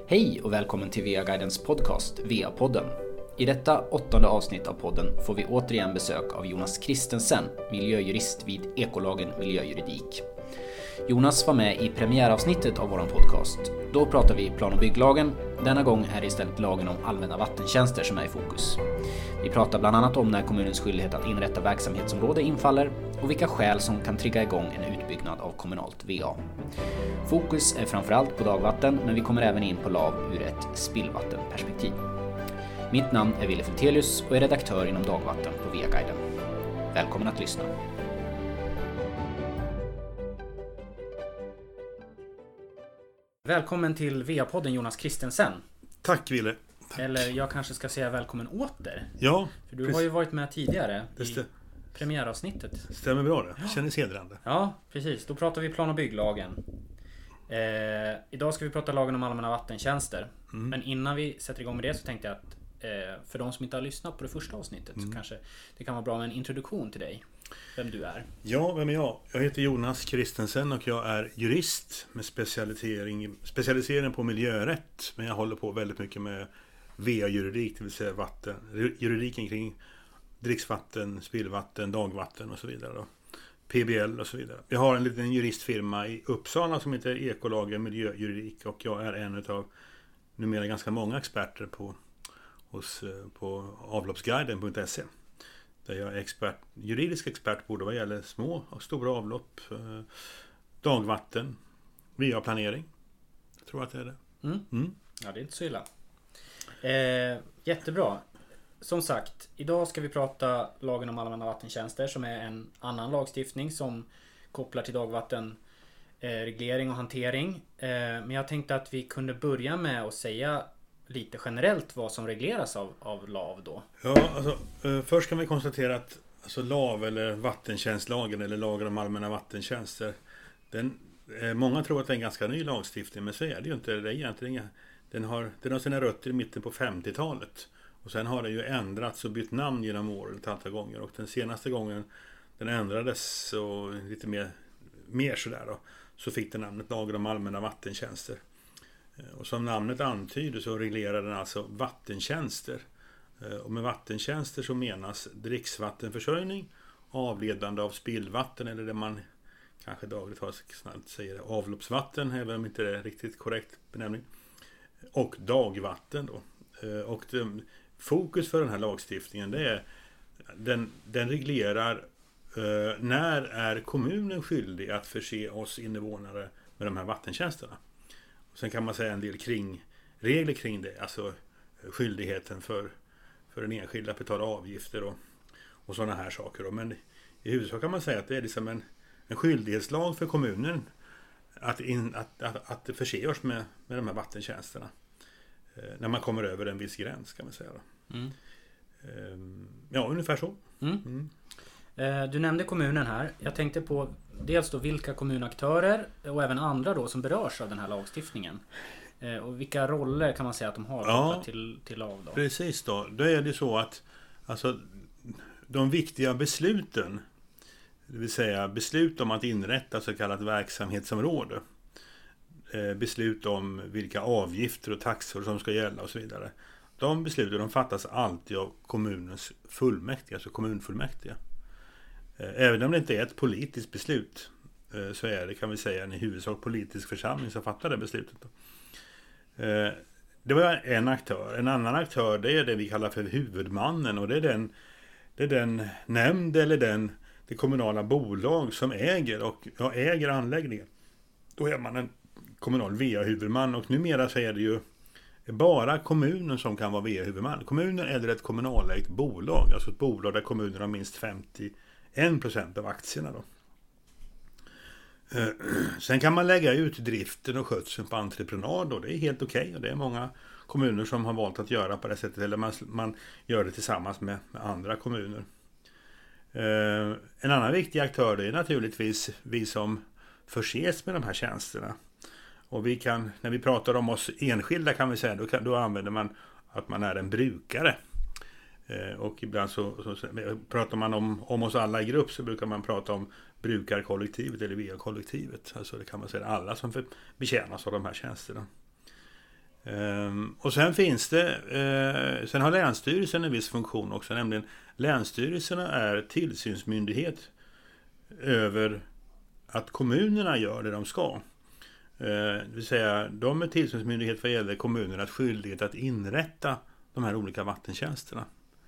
Hej och välkommen till VA-guidens podcast, VA-podden. I detta 8:e avsnitt av podden får vi återigen besök av Jonas Christensen, miljöjurist vid Ekolagen Miljöjuridik. Jonas var med i premiäravsnittet av våran podcast. Då pratar vi plan- och bygglagen. Denna gång är det istället lagen om allmänna vattentjänster som är i fokus. Vi pratar bland annat om när kommunens skyldighet att inrätta verksamhetsområde infaller och vilka skäl som kan trigga igång en utbyggnad av kommunalt VA. Fokus är framförallt på dagvatten, men vi kommer även in på LAV ur ett spillvattenperspektiv. Mitt namn är Wille Feltelius och är redaktör inom dagvatten på VA-guiden. Välkommen att lyssna. Välkommen till VA-podden Jonas Christensen. Tack Wille. Tack. Eller jag kanske ska säga välkommen åter. Ja. För du har ju varit med tidigare i premiäravsnittet. Stämmer bra det. Känns hedrande. Ja, precis. Då pratar vi plan- och bygglagen. Idag ska vi prata lagen om allmänna vattentjänster. Men innan vi sätter igång med det så tänkte jag att för de som inte har lyssnat på det första avsnittet så kanske det kan vara bra med en introduktion till dig. Vem du är. Ja, vem är jag? Jag heter Jonas Christensen och jag är jurist med specialisering på miljörätt. Men jag håller på väldigt mycket med VA-juridik, det vill säga juridiken kring dricksvatten, spillvatten, dagvatten och så vidare då. PBL och så vidare. Jag har en liten juristfirma i Uppsala som heter Ekolagen Miljöjuridik och jag är en av numera ganska många experter på avloppsguiden.se. Där jag är juridisk expert både vad gäller små och stora avlopp, dagvatten, VA-planering. Jag tror att det är det. Ja, det är inte så illa. Jättebra. Som sagt, idag ska vi prata lagen om allmänna vattentjänster som är en annan lagstiftning som kopplar till dagvattenreglering och hantering. Men jag tänkte att vi kunde börja med att säga lite generellt vad som regleras av LAV då. Ja, alltså, först kan vi konstatera att alltså, LAV eller vattentjänstlagen eller lagen om allmänna vattentjänster, många tror att det är en ganska ny lagstiftning, men så är det ju inte. Det är egentligen, den har sina rötter i mitten på 50-talet. Och sen har det ju ändrats och bytt namn genom åren ett antal gånger. Och den senaste gången den ändrades och lite mer sådär då, så fick den namnet lagen om allmänna vattentjänster. Och som namnet antyder så reglerar den alltså vattentjänster. Och med vattentjänster så menas dricksvattenförsörjning, avledande av spillvatten eller det man kanske dagligt säger avloppsvatten, även om inte det är riktigt korrekt benämning. Och dagvatten då. Och fokus för den här lagstiftningen det är den reglerar när är kommunen skyldig att förse oss invånare med de här vattentjänsterna. Sen kan man säga en del regler kring det, alltså skyldigheten för den enskilda att betala avgifter och sådana här saker då. Men i huvudsak kan man säga att det är liksom en skyldighetslag för kommunen att förse oss med de här vattentjänsterna när man kommer över en viss gräns kan man säga då. Ja, ungefär så. Du nämnde kommunen här. Jag tänkte på dels då vilka kommunaktörer och även andra då som berörs av den här lagstiftningen. Och vilka roller kan man säga att de har till LAV då? Precis då. Då är det så att alltså, de viktiga besluten, det vill säga beslut om att inrätta så kallat verksamhetsområde, beslut om vilka avgifter och taxor som ska gälla och så vidare. De besluten fattas alltid av kommunens fullmäktige, alltså kommunfullmäktige. Även om det inte är ett politiskt beslut så är det, kan vi säga, en i huvudsak politisk församling som fattar det beslutet. Det var en aktör. En annan aktör, det är det vi kallar för huvudmannen, och det är den nämnd eller det kommunala bolag som äger anläggningen. Då är man en kommunal VA-huvudman, och numera så är det ju bara kommunen som kan vara VA-huvudman. Kommunen eller ett kommunalägt bolag, alltså ett bolag där kommunen har minst 51% av aktierna då. Sen kan man lägga ut driften och skötseln på entreprenad och det är helt okej. Och det är många kommuner som har valt att göra på det sättet, eller man gör det tillsammans med andra kommuner. En annan viktig aktör det är naturligtvis vi som förses med de här tjänsterna. Och när vi pratar om oss enskilda kan vi säga, då använder man att man är en brukare. Och ibland så pratar man om oss alla i grupp, så brukar man prata om brukarkollektivet eller VA-kollektivet. Alltså det kan man säga alla som betjänas av de här tjänsterna. Och sen finns det, sen har Länsstyrelsen en viss funktion också, nämligen länsstyrelserna är tillsynsmyndighet över att kommunerna gör det de ska. Det vill säga, de är tillsynsmyndighet vad gäller kommunernas skyldighet att inrätta de här olika vattentjänsterna.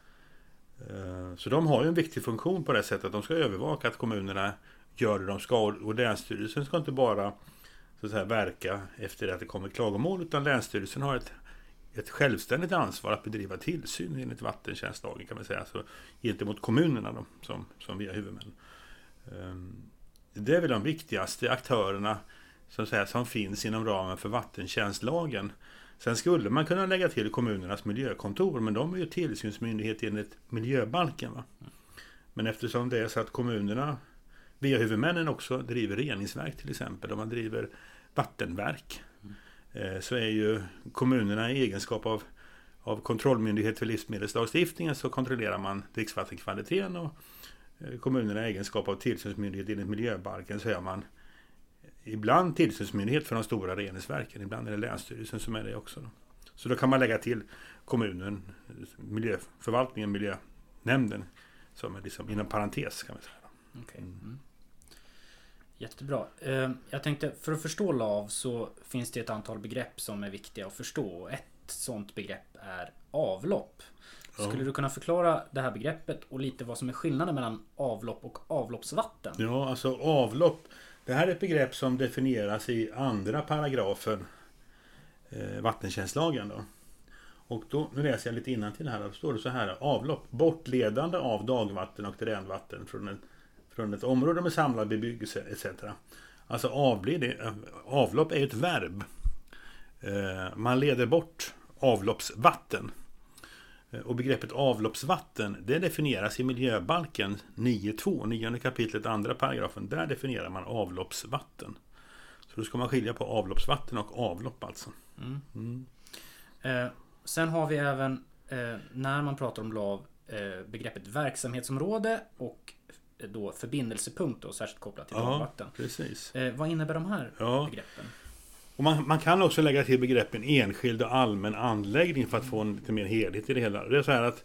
Så de har ju en viktig funktion på det sättet att de ska övervaka att kommunerna gör det de ska, och Länsstyrelsen ska inte bara så att säga verka efter att det kommer klagomål, utan Länsstyrelsen har ett självständigt ansvar att bedriva tillsyn enligt vattentjänstlagen, kan man säga, alltså gentemot kommunerna då, som vi är huvudmän. Det är väl de viktigaste aktörerna som finns inom ramen för vattentjänstlagen. Sen skulle man kunna lägga till kommunernas miljökontor, men de är ju tillsynsmyndighet enligt miljöbalken. Va? Men eftersom det är så att kommunerna via huvudmännen också driver reningsverk till exempel, om man driver vattenverk, så är ju kommunerna i egenskap av kontrollmyndighet för livsmedelslagstiftningen, så kontrollerar man dricksvattenkvaliteten, och kommunerna i egenskap av tillsynsmyndighet enligt miljöbalken så är man ibland tillsynsmyndighet för de stora reningsverken, ibland är det Länsstyrelsen som är det också. Då. Så då kan man lägga till kommunen, miljöförvaltningen, miljönämnden som är liksom inom parentes, kan man säga. Okay. Jättebra. Jag tänkte, för att förstå LAV så finns det ett antal begrepp som är viktiga att förstå. Ett sådant begrepp är avlopp. Skulle du kunna förklara det här begreppet och lite vad som är skillnaden mellan avlopp och avloppsvatten? Ja, alltså avlopp, det här är ett begrepp som definieras i andra paragrafen vattentjänstlagen då. Och då, nu läser jag lite innantill här, då står det så här: avlopp, bortledande av dagvatten och dränvatten från ett område med samlad bebyggelse etc. Alltså avlopp är ett verb. Man leder bort avloppsvatten. Och begreppet avloppsvatten, det definieras i miljöbalken 9.2, 9 kapitlet, andra paragrafen. Där definierar man avloppsvatten. Så då ska man skilja på avloppsvatten och avlopp alltså. Sen har vi även, när man pratar om LAV, begreppet verksamhetsområde och då förbindelsepunkt, och särskilt kopplat till dagvatten. Precis. Vad innebär de här begreppen? Och man kan också lägga till begreppen enskild och allmän anläggning för att få en lite mer helhet i det hela. Det är så här att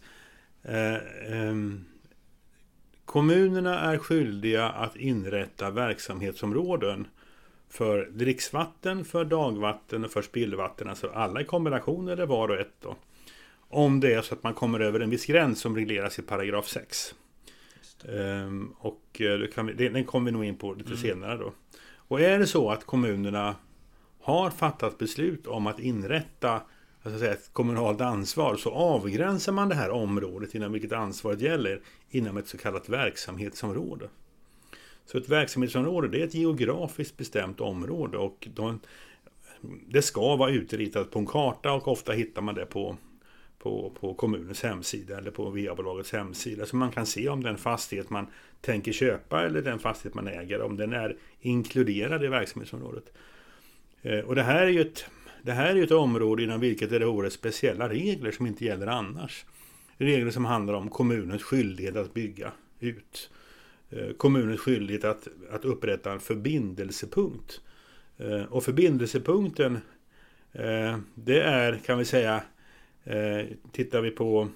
kommunerna är skyldiga att inrätta verksamhetsområden för dricksvatten, för dagvatten och för spillvatten. Alltså alla i kombination eller var och ett då. Om det är så att man kommer över en viss gräns som regleras i paragraf 6. Och den kommer vi nog in på lite senare då. Och är det så att kommunerna har fattat beslut om att inrätta ett kommunalt ansvar, så avgränsar man det här området inom vilket ansvaret gäller inom ett så kallat verksamhetsområde. Så ett verksamhetsområde, det är ett geografiskt bestämt område, och det ska vara utritat på en karta, och ofta hittar man det på kommunens hemsida eller på VA-bolagets hemsida, så man kan se om den fastighet man tänker köpa eller den fastighet man äger, om den är inkluderad i verksamhetsområdet. Och det här är ju ett område inom vilket det är speciella regler som inte gäller annars. Regler som handlar om kommunens skyldighet att bygga ut. Kommunens skyldighet att upprätta en förbindelsepunkt. Och förbindelsepunkten, det är, kan vi säga, tittar vi på,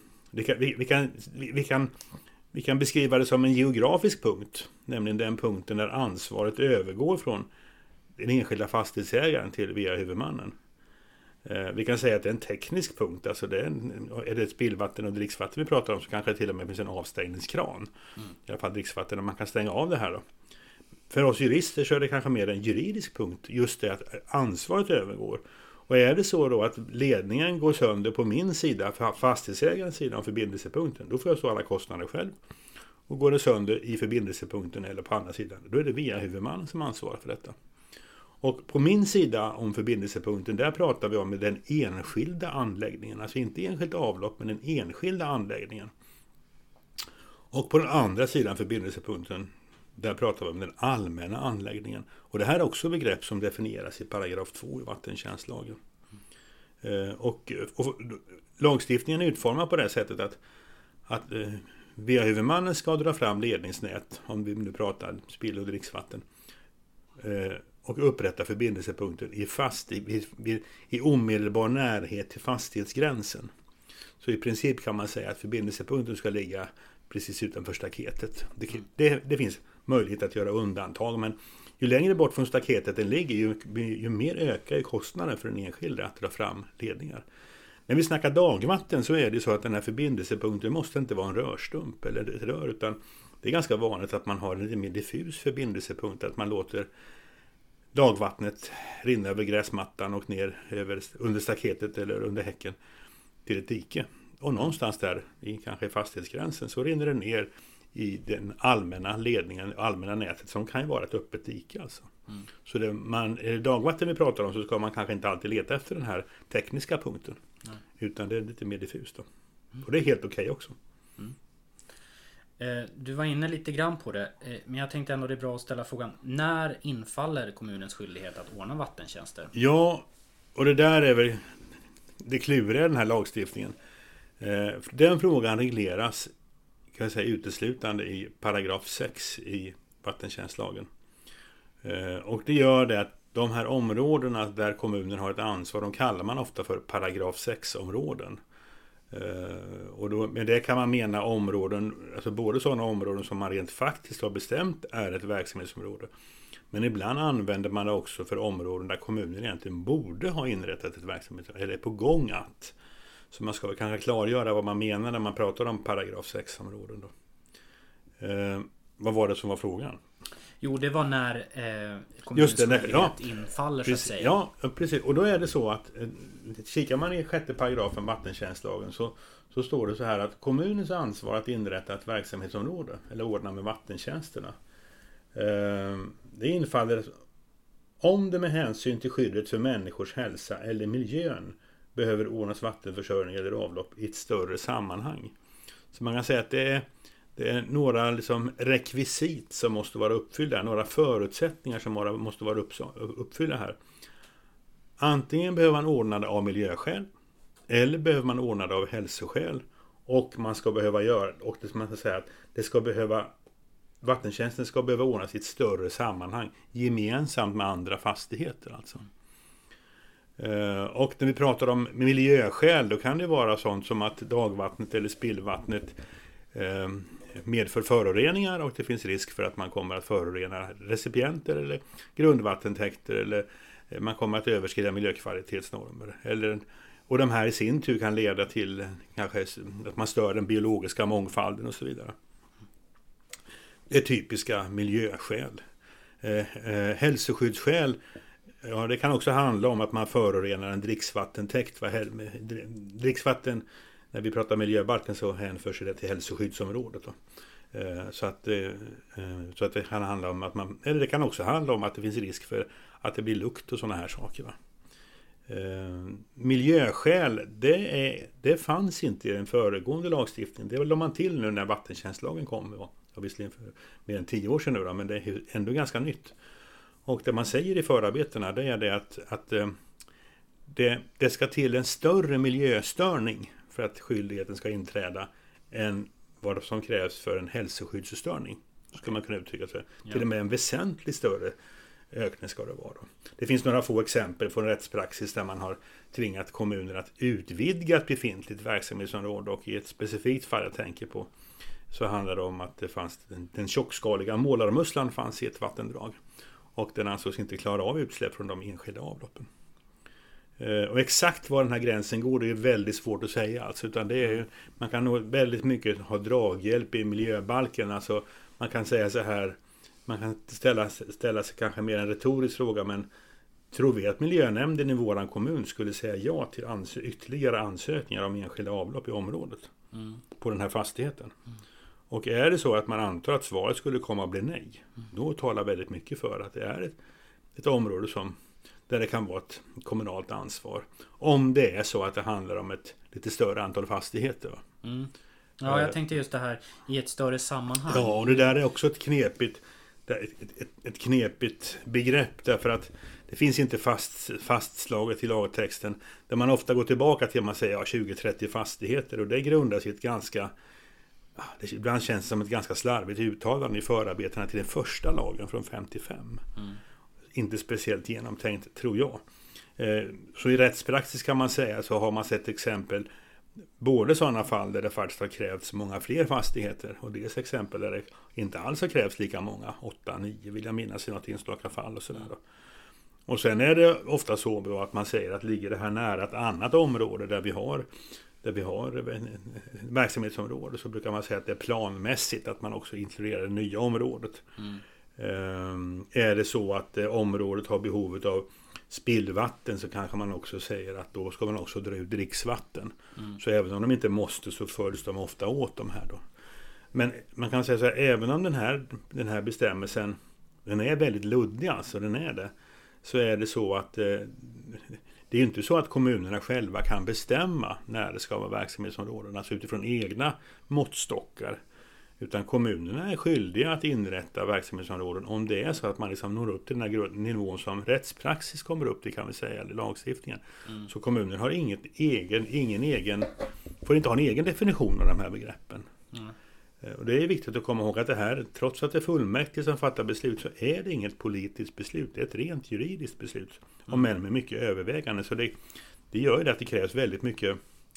vi kan beskriva det som en geografisk punkt, nämligen den punkten där ansvaret övergår från den enskilda fastighetsägaren till via huvudmannen. Vi kan säga att det är en teknisk punkt, alltså är det ett spillvatten och dricksvatten vi pratar om, så kanske det till och med finns en avstängningskran. I alla fall dricksvatten, och man kan stänga av det här då. För oss jurister så är det kanske mer en juridisk punkt, just det att ansvaret övergår. Och är det så då att ledningen går sönder på min sida, fastighetsägarens sida om förbindelsepunkten, då får jag stå alla kostnader själv. Och går det sönder i förbindelsepunkten eller på andra sidan, då är det via huvudmannen som ansvarar för detta. Och på min sida om förbindelsepunkten, där pratar vi om den enskilda anläggningen. Alltså inte enskilt avlopp, men den enskilda anläggningen. Och på den andra sidan förbindelsepunkten, där pratar vi om den allmänna anläggningen. Och det här är också begrepp som definieras i paragraf 2 i vattentjänstlagen. Och lagstiftningen är utformad på det sättet att via huvudmannen ska dra fram ledningsnät, om vi nu pratar spill- och dricksvatten, och upprätta förbindelsepunkten i omedelbar närhet till fastighetsgränsen. Så i princip kan man säga att förbindelsepunkten ska ligga precis utanför staketet. Det finns möjlighet att göra undantag, men ju längre bort från staketet den ligger, ju mer ökar kostnaden för den enskilde att dra fram ledningar. När vi snackar dagvatten så är det så att den här förbindelsepunkten måste inte vara en rörstump eller ett rör, utan det är ganska vanligt att man har en lite mer diffus förbindelsepunkt, att man låter dagvattnet rinna över gräsmattan och ner under staketet eller under häcken till ett dike. Och någonstans där, kanske i fastighetsgränsen, så rinner det ner i den allmänna ledningen, allmänna nätet, som kan ju vara ett öppet dike alltså. Så är det dagvatten vi pratar om, så ska man kanske inte alltid leta efter den här tekniska punkten. Utan det är lite mer diffust då. Och det är helt okej också. Du var inne lite grann på det, men jag tänkte ändå det är bra att ställa frågan: när infaller kommunens skyldighet att ordna vattentjänster? Ja, och det där är väl det kluriga i den här lagstiftningen. Den frågan regleras, kan jag säga, uteslutande i paragraf 6 i vattentjänstlagen. Och det gör det att de här områdena där kommunen har ett ansvar, de kallar man ofta för paragraf 6-områden. Och med det kan man mena områden, alltså både sådana områden som man rent faktiskt har bestämt är ett verksamhetsområde. Men ibland använder man det också för områden där kommunen egentligen borde ha inrättat ett verksamhetsområde, eller är på gång att. Så man ska kanske klargöra vad man menar när man pratar om paragraf 6-områden då. Vad var det som var frågan? Jo, det var när kommunens skyldighet infaller, så att säga. Ja, precis. Och då är det så att kikar man i 6:e paragrafen vattentjänstlagen så står det så här att kommunens ansvar att inrätta ett verksamhetsområde eller ordna med vattentjänsterna, det infaller om det med hänsyn till skyddet för människors hälsa eller miljön behöver ordnas vattenförsörjning eller avlopp i ett större sammanhang. Så man kan säga att det är några liksom rekvisit som måste vara uppfyllda, några förutsättningar som måste vara uppfyllda här. Antingen behöver man ordna det av miljöskäl, eller behöver man ordna det av hälsoskäl, och man ska behöva göra, och det man ska säga att det ska behöva, vattentjänsten ska behöva ordnas i ett större sammanhang, gemensamt med andra fastigheter alltså. Och när vi pratar om miljöskäl, då kan det vara sånt som att dagvattnet eller spillvattnet medför föroreningar, och det finns risk för att man kommer att förorena recipienter eller grundvattentäkter, eller man kommer att överskrida miljökvalitetsnormer, och de här i sin tur kan leda till kanske att man stör den biologiska mångfalden och så vidare. Det är typiska miljöskäl. Hälsoskyddsskäl, ja, det kan också handla om att man förorenar en dricksvattentäkt. Dricksvatten, när vi pratar miljöbalken, så hänför sig det till hälsoskyddsområdet då. Så att det kan handla om att eller det kan också handla om att det finns risk för att det blir lukt och sådana här saker, va. Miljöskäl, det fanns inte i den föregående lagstiftningen. Det lade man till nu när vattentjänstlagen kom. Det var visserligen för mer än 10 år sedan nu då, men det är ändå ganska nytt. Och det man säger i förarbetena, det är det att det ska till en större miljöstörning för att skyldigheten ska inträda än vad som krävs för en hälsoskyddsstörning. Så ska man kunna uttrycka sig. Ja. Till och med en väsentligt större ökning ska det vara. Det finns några få exempel från rättspraxis där man har tvingat kommuner att utvidga ett befintligt verksamhetsområde, och i ett specifikt fall jag tänker på så handlar det om att det fanns den tjockskaliga målarmusslan fanns i ett vattendrag, och den ansågs inte klara av utsläpp från de enskilda avloppen. Och exakt var den här gränsen går, det är väldigt svårt att säga alltså, utan det är, man kan nog väldigt mycket ha draghjälp i miljöbalken. Alltså man kan säga så här, man kan ställa sig kanske mer en retorisk fråga, men tror vi att miljönämnden i våran kommun skulle säga ja till ytterligare ansökningar om enskilda avlopp i området på den här fastigheten? Och är det så att man antar att svaret skulle komma att bli nej, då talar väldigt mycket för att det är ett område där det kan vara ett kommunalt ansvar. Om det är så att det handlar om ett lite större antal fastigheter. Ja, jag tänkte just det här i ett större sammanhang. Ja, och det där är också ett knepigt begrepp, därför att det finns inte fastslaget i lagtexten, där man ofta går tillbaka till att man säger 20-30 fastigheter, och det grundas i ett ganska, ibland känns det som ett ganska slarvigt uttalande i förarbetena till den första lagen från 55. inte speciellt genomtänkt, tror jag. Så i rättspraxis kan man säga så har man sett exempel både sådana fall där det faktiskt har krävts många fler fastigheter och dels exempel där det inte alls har krävts lika många, 8-9 vill jag minnas i något enstaka fall och sådär då. Och sen är det ofta så att man säger att ligger det här nära ett annat område där vi har verksamhetsområde, så brukar man säga att det är planmässigt att man också inkluderar det nya området. Är det så att området har behovet av spillvatten, så kanske man också säger att då ska man också dra ut dricksvatten. Så även om de inte måste, så följs de ofta åt de här då. Men man kan säga så här, även om den här bestämmelsen, den är väldigt luddig, alltså den är det, så är det så att det är inte så att kommunerna själva kan bestämma när det ska vara verksamhetsområden, alltså utifrån egna måttstockar. Utan kommunerna är skyldiga att inrätta verksamhetsområden om det är så att man liksom når upp till den här nivån som rättspraxis kommer upp till, kan vi säga, eller lagstiftningen. Så kommunen har får inte ha en egen definition av de här begreppen. Och det är viktigt att komma ihåg att det här, trots att det är fullmäktige som fattar beslut, så är det inget politiskt beslut. Det är ett rent juridiskt beslut. Om än med mycket övervägande. Så det gör ju det att det krävs väldigt mycket.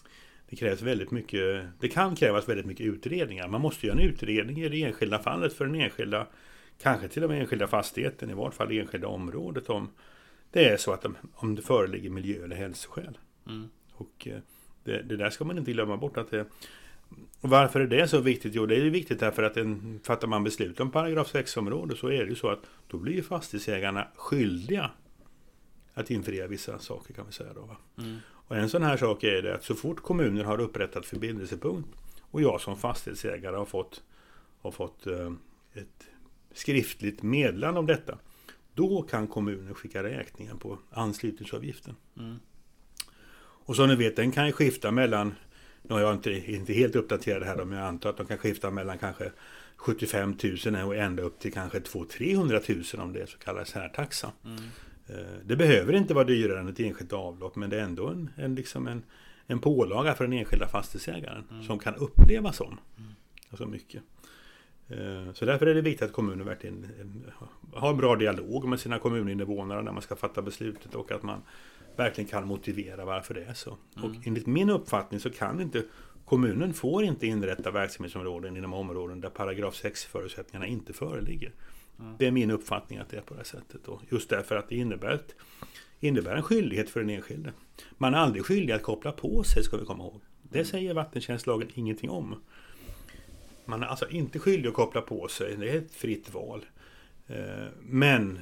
Det kan krävas väldigt mycket utredningar. Man måste göra en utredning i det enskilda fallet för den enskilda, kanske till och med enskilda fastigheten, i vart fall det enskilda området, om det är så att om det föreligger miljö- eller hälsoskäl. Och det där ska man inte glömma bort att det. Och varför är det så viktigt? Jo, det är viktigt därför att fattar man beslut om paragraf 6-område, så är det ju så att då blir fastighetsägarna skyldiga att infria vissa saker, kan vi säga då. Och en sån här sak är det att så fort kommuner har upprättat förbindelsepunkt och jag som fastighetsägare har fått ett skriftligt meddelande om detta, då kan kommunen skicka räkningen på anslutningsavgiften. Och som ni vet, den kan ju skifta mellan, nu har jag inte helt uppdaterad här, men jag antar att de kan skifta mellan kanske 75 000 och ända upp till kanske 200-300 000 om det är så kallad särtaxa. Det behöver inte vara dyrare än ett enskilt avlopp, men det är ändå en pålaga för den enskilda fastighetsägaren som kan upplevas som alltså mycket. Så därför är det viktigt att kommunen verkligen har en bra dialog med sina kommuninvånare när man ska fatta beslutet, och att man verkligen kan motivera varför det är så. Och enligt min uppfattning så kommunen får inte inrätta verksamhetsområden inom områden där paragraf 6-förutsättningarna inte föreligger. Det är min uppfattning att det är på det sättet. Och just därför att det innebär en skyldighet för den enskilde. Man är aldrig skyldig att koppla på sig, ska vi komma ihåg. Det säger vattentjänstlagen ingenting om. Man är alltså inte skyldig att koppla på sig. Det är ett fritt val. Men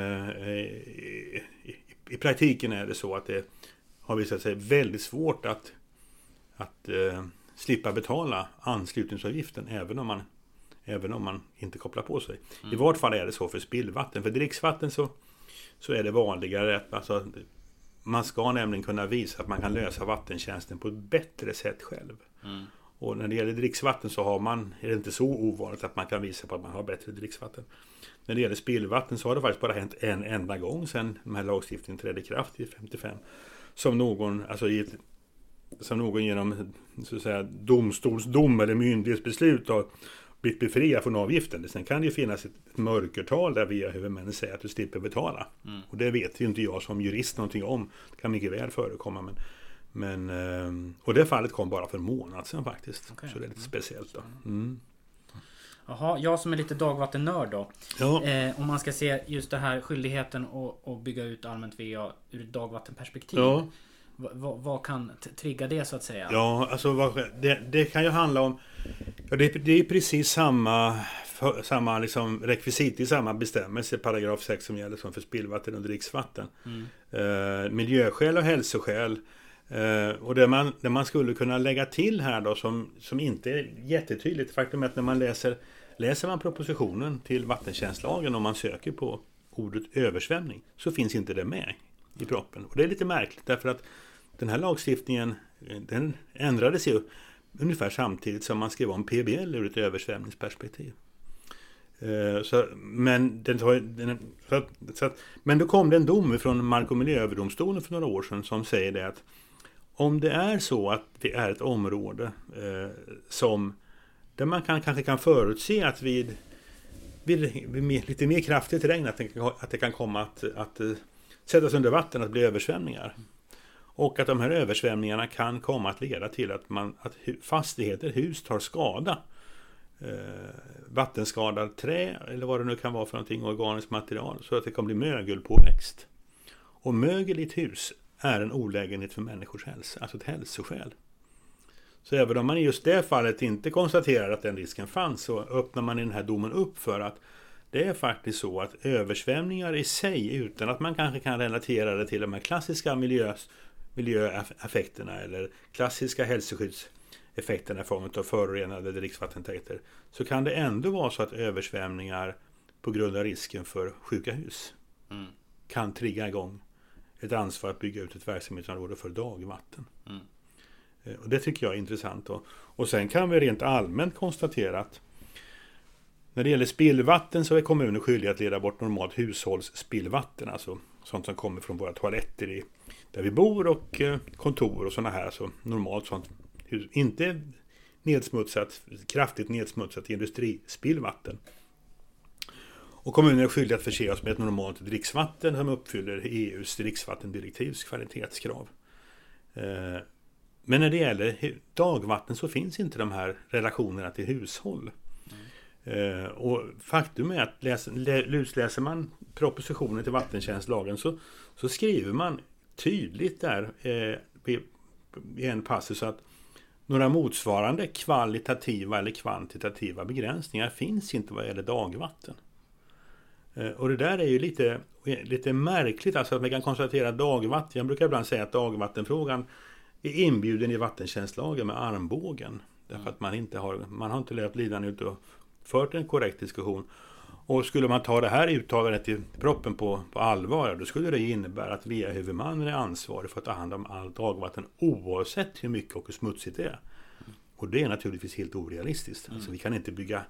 i praktiken är det så att det har visat sig väldigt svårt att slippa betala anslutningsavgiften även om man inte kopplar på sig. I vart fall är det så för spillvatten. För dricksvatten så är det vanligare att alltså, man ska nämligen kunna visa att man kan lösa vattentjänsten på ett bättre sätt själv. Och när det gäller dricksvatten så är det inte så ovanligt att man kan visa på att man har bättre dricksvatten. När det gäller spillvatten så har det faktiskt bara hänt en enda gång sedan den här lagstiftningen trädde i kraft i 55. Som någon genom så att säga domstolsdom eller myndighetsbeslut har blivit befriad från avgiften. Sen kan det ju finnas ett mörkertal där via huvudmännen säger att du slipper betala. Och det vet ju inte jag som jurist någonting om. Det kan mycket väl förekomma. Och det fallet kom bara för en månad sedan faktiskt. Okay. Så det är lite speciellt då. Jaha, jag som är lite dagvattennörd då. Ja. Om man ska se just det här skyldigheten att bygga ut allmänt VA ur ett dagvattenperspektiv. Ja. Vad kan trigga det så att säga? Ja, alltså det kan ju handla om. Ja, det är precis samma liksom rekvisit i samma bestämmelse, paragraf 6 som gäller som för spillvatten och dricksvatten. Miljöskäl och hälsoskäl. Och det man skulle kunna lägga till här då som inte är jättetydligt, faktum är att när man läser man propositionen till vattentjänstlagen och man söker på ordet översvämning, så finns inte det med i proppen. Och det är lite märkligt därför att den här lagstiftningen, den ändrades ju ungefär samtidigt som man skrev om PBL ur ett översvämningsperspektiv. Men då kom det en dom från Mark- och miljööverdomstolen för några år sedan som säger det att om det är så att det är ett område där man kanske kan förutse att vid lite mer kraftigt regn att det kan komma att sättas under vatten, att bli översvämningar. Och att de här översvämningarna kan komma att leda till att fastigheter, hus tar skada. Vattenskadad trä eller vad det nu kan vara för någonting, organiskt material, så att det kan bli mögelpåväxt. Och mögel i ett hus är en olägenhet för människors hälsa, alltså ett hälsoskäl. Så även om man i just det fallet inte konstaterar att den risken fanns, så öppnar man i den här domen upp för att det är faktiskt så att översvämningar i sig, utan att man kanske kan relatera det till de här klassiska miljöeffekterna eller klassiska hälsoskyddseffekterna i form av förorenade dricksvattentäkter, så kan det ändå vara så att översvämningar på grund av risken för sjuka hus kan trigga igång ett ansvar att bygga ut ett verksamhetsområde för dagvatten. Och det tycker jag är intressant. Och sen kan vi rent allmänt konstatera att när det gäller spillvatten så är kommunen skyldig att leda bort normalt hushållsspillvatten, alltså sånt som kommer från våra toaletter där vi bor och kontor och sådana här, så normalt sånt, inte kraftigt nedsmutsat industrispillvatten. Och kommunen är skyldig att förse oss med ett normalt dricksvatten som uppfyller EU:s dricksvattendirektivs kvalitetskrav. Men när det gäller dagvatten så finns inte de här relationerna till hushåll. Och faktum är att läser man propositionen till vattentjänstlagen så skriver man tydligt där i en passus att några motsvarande kvalitativa eller kvantitativa begränsningar finns inte vad gäller dagvatten. Och det där är ju lite märkligt, alltså att man kan konstatera att dagvatten, jag brukar ibland säga att dagvattenfrågan är inbjuden i vattentjänstlagen med armbågen. Därför att man har inte löpt lidan ut och fört en korrekt diskussion. Och skulle man ta det här uttalandet i proppen på allvar, då skulle det innebära att VA-huvudmannen är ansvarig för att ta hand om allt dagvatten oavsett hur mycket och hur smutsigt det är. Och det är naturligtvis helt orealistiskt. Alltså vi kan inte bygga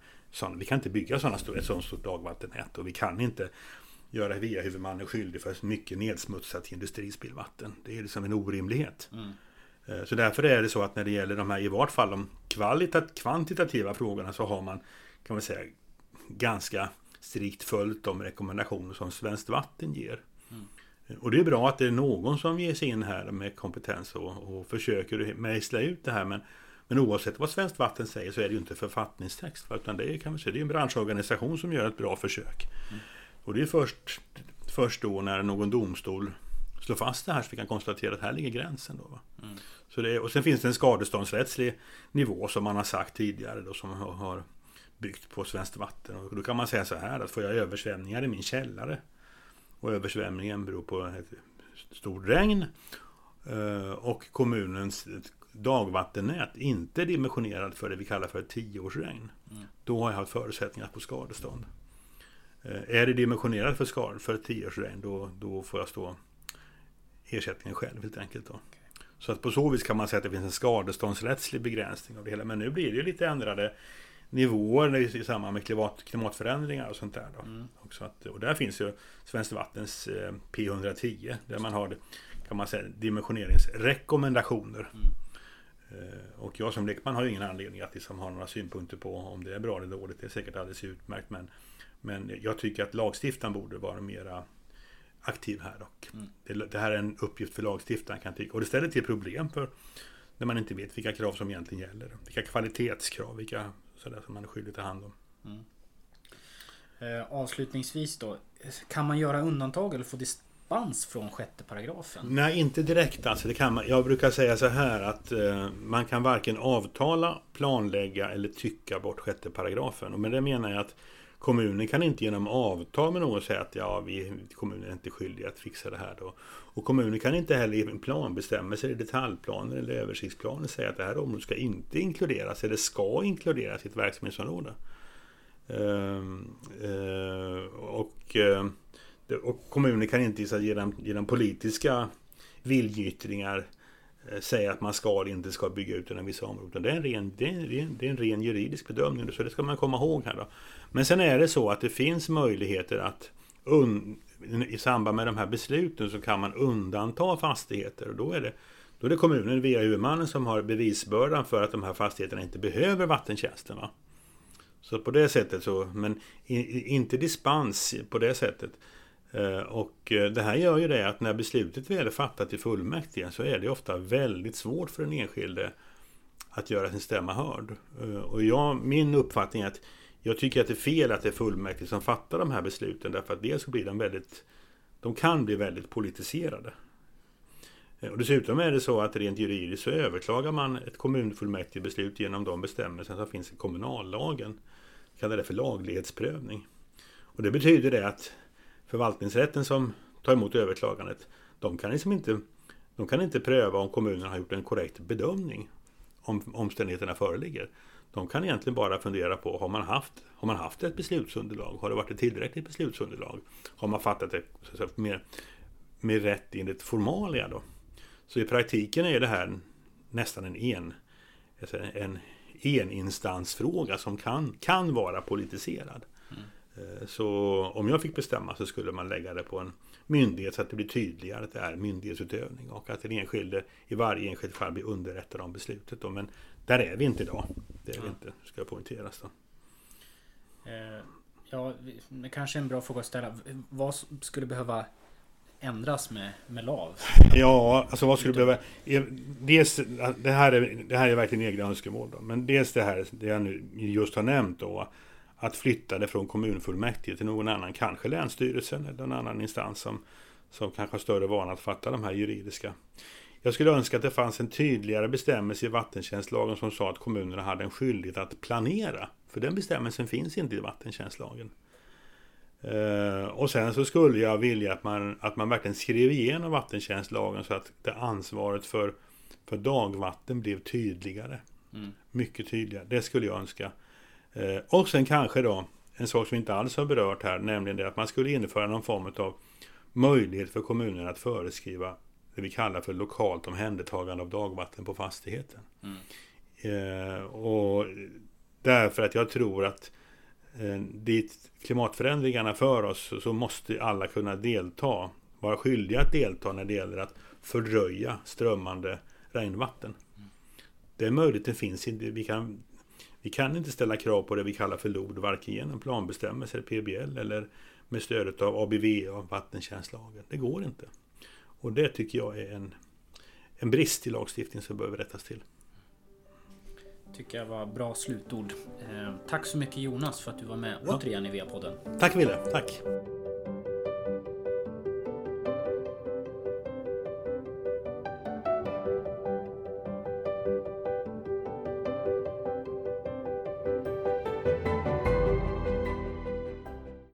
ett sådant stort dagvattennät, och vi kan inte göra VA-huvudmannen skyldig för mycket nedsmutsat industrispillvatten. Det är liksom en orimlighet. Så därför är det så att när det gäller de här, i vart fall de kvantitativa frågorna, så har man, kan man säga, ganska strikt följt de rekommendationer som Svenskt Vatten ger. Och det är bra att det är någon som ger sig in här med kompetens och försöker mejsla ut det här, men oavsett vad Svenskt Vatten säger så är det ju inte författningstext, utan det är en branschorganisation som gör ett bra försök. Och det är först då när någon domstol slår fast det här så vi kan konstatera att här ligger gränsen då. Så och sen finns det en skadeståndsrättslig nivå som man har sagt tidigare då, som har byggt på Svenskt Vatten. Och då kan man säga så här, att får jag översvämningar i min källare och översvämningen beror på ett stort regn och kommunens dagvattennät inte dimensionerad för det vi kallar för ett 10-årsregn, då har jag haft förutsättningar på skadestånd. Är det dimensionerat för ett 10-årsregn, då får jag stå ersättningen själv helt enkelt då. Så att på så vis kan man säga att det finns en skadeståndsrättslig begränsning av det hela. Men nu blir det ju lite ändrade nivåer i samband med klimatförändringar och sånt där då. Och där finns ju Svenskt Vattens P110 där man har, kan man säga, dimensioneringsrekommendationer. Och jag som lekman har ju ingen anledning att liksom ha några synpunkter på om det är bra eller dåligt. Det är säkert alldeles utmärkt, men jag tycker att lagstiftaren borde vara mera aktiv här dock. Det här är en uppgift för lagstiftaren, kan jag tycka. Och det ställer till problem för när man inte vet vilka krav som egentligen gäller. Vilka kvalitetskrav, vilka sådär som man är skyldig att ta hand om. Avslutningsvis då, kan man göra undantag eller få dispens från 6:e paragrafen? Nej, inte direkt alltså. Det kan man. Jag brukar säga så här att man kan varken avtala, planlägga eller tycka bort 6:e paragrafen. Och med det menar jag att kommunen kan inte genom avtal med någon säga att kommunen är inte skyldig att fixa det här då. Och kommunen kan inte heller i planbestämmelser, i detaljplaner eller översiktsplaner säga att det här området ska inte inkluderas eller ska inkluderas i ett verksamhetsområde. Och kommunen kan inte genom politiska viljeyttringar säga att man inte ska bygga ut en vissa områden. Det är en ren juridisk bedömning, så det ska man komma ihåg här då. Men sen är det så att det finns möjligheter att i samband med de här besluten så kan man undanta fastigheter, och då är det kommunen via huvudmannen som har bevisbördan för att de här fastigheterna inte behöver vattentjänsten, va? Så på det sättet så, men inte dispens på det sättet. Och det här gör ju det att när beslutet väl är fattat i fullmäktige så är det ofta väldigt svårt för den enskilde att göra sin stämma hörd. Och min uppfattning är att jag tycker att det är fel att det är fullmäktige som fattar de här besluten, därför att dels så blir de kan bli väldigt politiserade. Och dessutom är det så att rent juridiskt så överklagar man ett kommunfullmäktigebeslut genom de bestämmelser som finns i kommunallagen. Vi kallar det för laglighetsprövning. Och det betyder det att förvaltningsrätten som tar emot överklagandet, de kan inte pröva om kommunen har gjort en korrekt bedömning om omständigheterna föreligger. De kan egentligen bara fundera på, har man haft ett beslutsunderlag? Har det varit ett tillräckligt beslutsunderlag? Har man fattat det med rätt enligt formalia då? Så i praktiken är det här nästan en eninstansfråga som kan vara politiserad. Så om jag fick bestämma så skulle man lägga det på en myndighet så att det blir tydligare att det är myndighetsutövning och att den enskilde i varje enskilt fall blir underrättad om beslutet då. Men där är vi inte idag. Det är vi inte, ska poängteras då. Ja, det kanske är en bra fråga att ställa. Vad skulle behöva ändras med LAV? Ja, alltså vad skulle behöva... Dels, det här är verkligen egna önskemål då. Men dels det jag nu just har nämnt då, att flytta det från kommunfullmäktige till någon annan, kanske länsstyrelsen eller en annan instans som kanske har större vana att fatta de här juridiska. Jag skulle önska att det fanns en tydligare bestämmelse i vattentjänstlagen som sa att kommunerna hade en skyldighet att planera. För den bestämmelsen finns inte i vattentjänstlagen. Och sen så skulle jag vilja att man verkligen skrev igenom vattentjänstlagen så att det ansvaret för dagvatten blev tydligare. Mycket tydligare. Det skulle jag önska. Och sen kanske då en sak som vi inte alls har berört här, nämligen det att man skulle införa någon form av möjlighet för kommunerna att föreskriva det vi kallar för lokalt omhändertagande av dagvatten på fastigheten. Och därför att jag tror att dit klimatförändringarna för oss så måste alla kunna vara skyldiga att delta när det gäller att fördröja strömmande regnvatten. Det är möjligt, det finns inte. Vi kan inte ställa krav på det vi kallar för LOD, varken genom planbestämmelser, PBL eller med stödet av ABV och vattentjänstlagen. Det går inte. Och det tycker jag är en brist i lagstiftningen som behöver rättas till. Tycker jag var bra slutord. Tack så mycket Jonas för att du var med återigen i VA-podden. Tack Wille, tack.